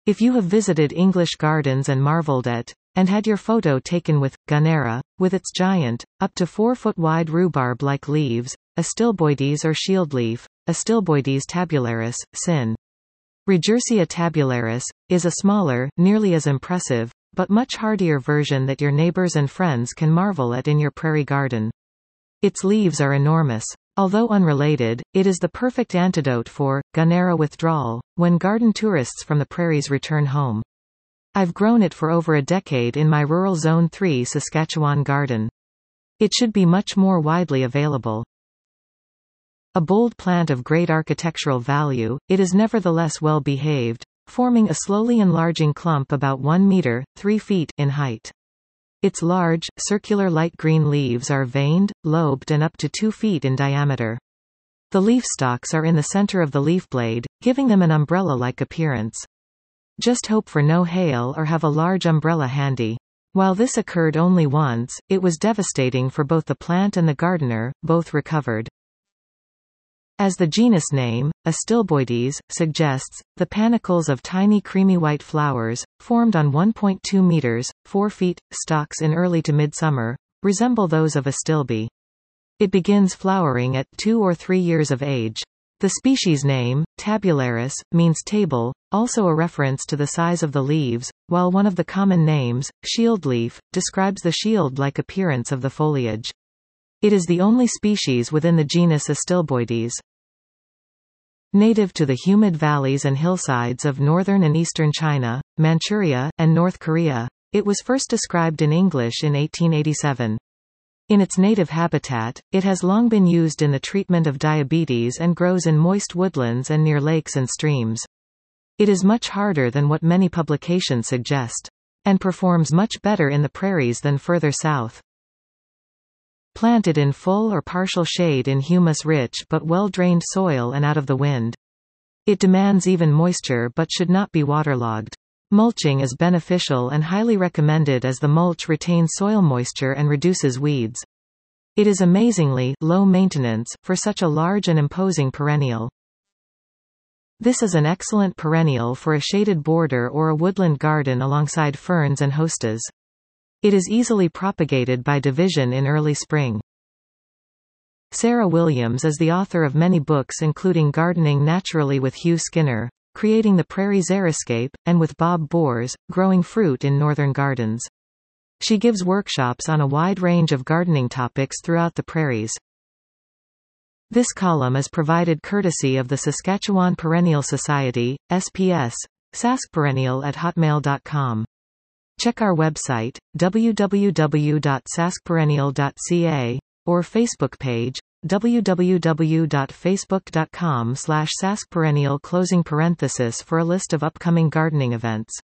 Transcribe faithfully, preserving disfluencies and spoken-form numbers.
If you have visited English gardens and marveled at, and had your photo taken with, Gunnera, with its giant, up to four foot wide rhubarb-like leaves, Astilboides or shieldleaf, Astilboides tabularis, sin. Regersia tabularis, is a smaller, nearly as impressive, but much hardier version that your neighbors and friends can marvel at in your prairie garden. Its leaves are enormous. Although unrelated, it is the perfect antidote for Gunnera withdrawal, when garden tourists from the prairies return home. I've grown it for over a decade in my rural Zone three Saskatchewan garden. It should be much more widely available. A bold plant of great architectural value, it is nevertheless well behaved, forming a slowly enlarging clump about one meter, three feet, in height. Its large, circular light green leaves are veined, lobed and up to two feet in diameter. The leaf stalks are in the center of the leaf blade, giving them an umbrella-like appearance. Just hope for no hail or have a large umbrella handy. While this occurred only once, it was devastating for both the plant and the gardener, both recovered. As the genus name, Astilboides, suggests, the panicles of tiny creamy white flowers, formed on one point two meters, four feet, stalks in early to midsummer, resemble those of Astilbe. It begins flowering at two or three years of age. The species name, tabularis, means table, also a reference to the size of the leaves, while one of the common names, shieldleaf, describes the shield-like appearance of the foliage. It is the only species within the genus Astilboides. Native to the humid valleys and hillsides of northern and eastern China, Manchuria, and North Korea, it was first described in English in eighteen eighty-seven. In its native habitat, it has long been used in the treatment of diabetes and grows in moist woodlands and near lakes and streams. It is much harder than what many publications suggest, and performs much better in the prairies than further south. Planted in full or partial shade in humus-rich but well-drained soil and out of the wind. It demands even moisture but should not be waterlogged. Mulching is beneficial and highly recommended as the mulch retains soil moisture and reduces weeds. It is amazingly low maintenance for such a large and imposing perennial. This is an excellent perennial for a shaded border or a woodland garden alongside ferns and hostas. It is easily propagated by division in early spring. Sarah Williams is the author of many books including Gardening Naturally with Hugh Skinner, Creating the Prairie Xeriscape, and with Bob Boers, Growing Fruit in Northern Gardens. She gives workshops on a wide range of gardening topics throughout the prairies. This column is provided courtesy of the Saskatchewan Perennial Society, S P S, saskperennial at hotmail dot com. Check our website, w w w dot saskperennial dot c a, or Facebook page, w w w dot facebook dot com slash saskperennial closing parenthesis for a list of upcoming gardening events.